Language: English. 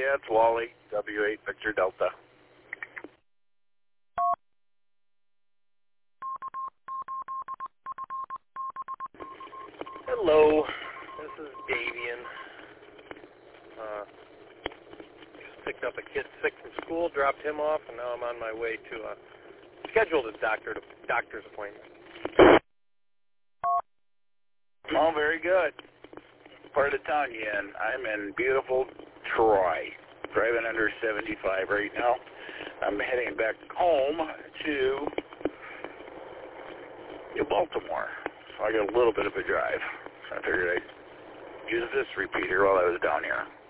Yeah, it's Wally, W8 Victor Delta. Hello, this is Davian. Just picked up a kid sick from school, dropped him off, and now I'm on my way to scheduled a doctor's appointment. Oh, very good. Part of town you in? I'm in beautiful Troy, driving under 75 right now. I'm heading back home to New Baltimore, so I got a little bit of a drive. So I figured I'd use this repeater while I was down here.